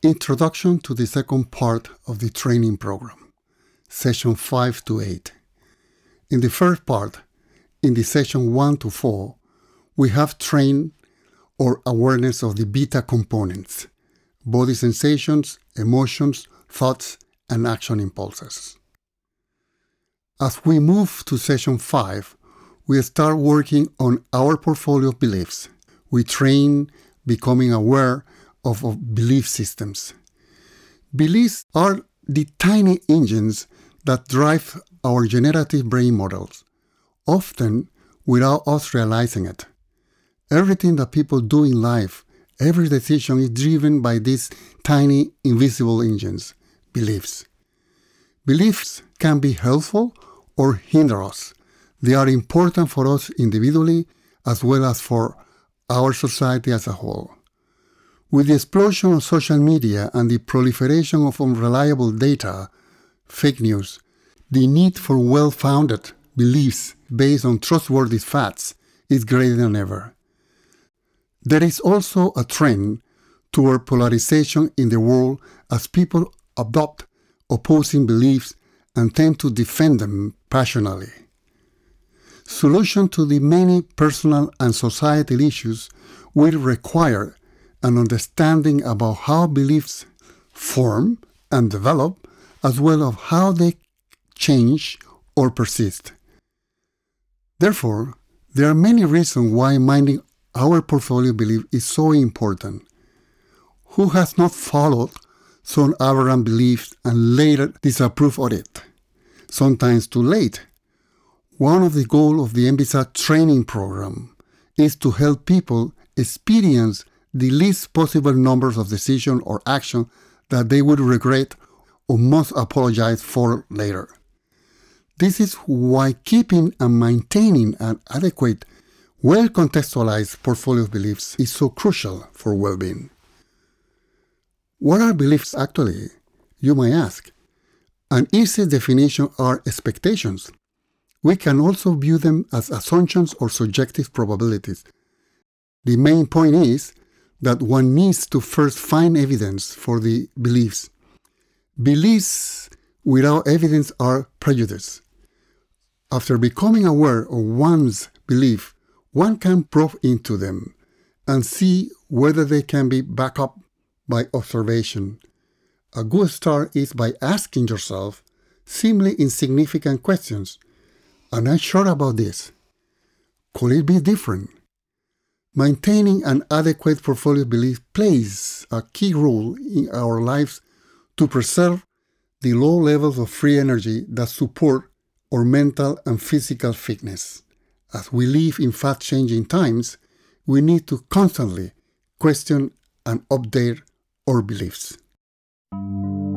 Introduction to the second part of the training program, session 5 to 8. In the first part, in the session 1 to 4, we have trained or awareness of the beta components, body sensations, emotions, thoughts, and action impulses. As we move to session 5, we start working on our portfolio of beliefs. We train becoming aware of belief systems. Beliefs are the tiny engines that drive our generative brain models, often without us realizing it. Everything that people do in life, every decision is driven by these tiny invisible engines, beliefs. Beliefs can be helpful or hinder us. They are important for us individually as well as for our society as a whole. With the explosion of social media and the proliferation of unreliable data, fake news, the need for well-founded beliefs based on trustworthy facts is greater than ever. There is also a trend toward polarization in the world as people adopt opposing beliefs and tend to defend them passionately. Solution to the many personal and societal issues will require an understanding about how beliefs form and develop, as well as how they change or persist. Therefore, there are many reasons why minding our portfolio belief is so important. Who has not followed some aberrant beliefs and later disapproved of it, sometimes too late? One of the goals of the MBSA training program is to help people experience the least possible numbers of decisions or actions that they would regret or must apologize for later. This is why keeping and maintaining an adequate, well-contextualized portfolio of beliefs is so crucial for well-being. What are beliefs actually? You might ask. An easy definition are expectations. We can also view them as assumptions or subjective probabilities. The main point is that one needs to first find evidence for the beliefs. Beliefs without evidence are prejudice. After becoming aware of one's belief, one can probe into them and see whether they can be backed up by observation. A good start is by asking yourself seemingly insignificant questions. Am I sure about this? Could it be different? Maintaining an adequate portfolio belief plays a key role in our lives to preserve the low levels of free energy that support our mental and physical fitness. As we live in fast-changing times, we need to constantly question and update our beliefs.